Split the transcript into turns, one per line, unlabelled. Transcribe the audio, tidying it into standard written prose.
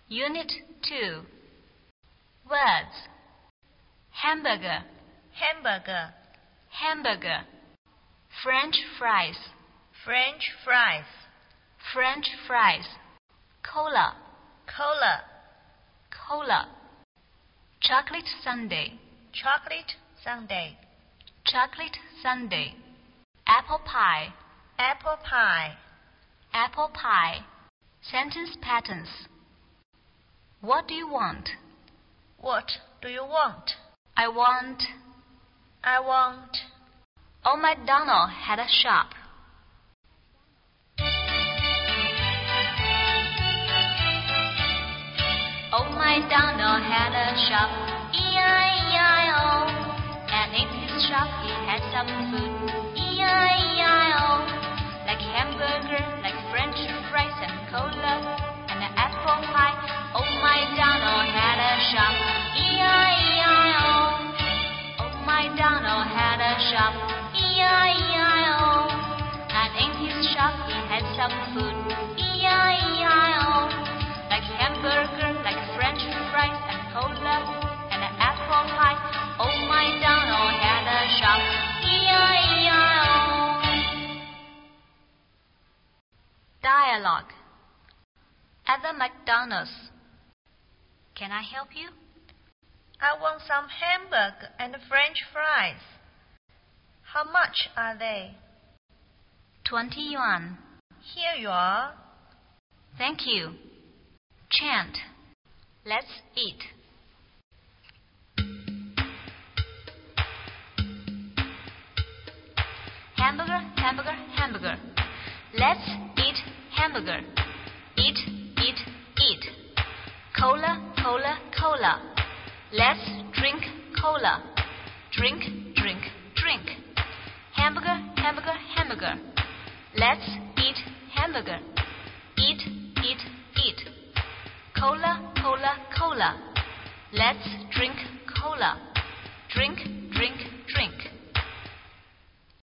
Unit 2. Words. Hamburger,
hamburger,
hamburger. French fries,
French fries,
French fries. Cola,
cola,
cola. Chocolate sundae,
chocolate sundae,
chocolate sundae. Apple pie,
apple pie,
apple pie. Sentence patterns. What do you want?
what do you want?
I want. Old MacDonald had a shop. Old MacDonald had a shop, E-I-E-I-O. And in his shop he had some food, E-I-E-I-O. Like hamburger, like French fries and cola, and an apple pie. Old MacDonald had a shop, E-I-E-I-O. Old MacDonald had a shop, E-I-E-I-O. And in his shop he had some food, E-I-E-I-O. Like hamburger, like French fries and cola, and an apple pie. Old MacDonald had a shop, E-I-E-I-O. Dialogue. At the McDonald's. Can I help you?
I want some hamburger and French fries. How much are they?
20 yuan.
Here you are.
Thank you. Chant. Let's eat. Hamburger, hamburger, hamburger. Let's eat hamburger. Eat, eat, eat. Cola, cola, cola. Let's drink cola. Drink, drink, drink. Hamburger, hamburger, hamburger. Let's eat hamburger. Eat, eat, eat. Cola, cola, cola. Let's drink cola. Drink, drink,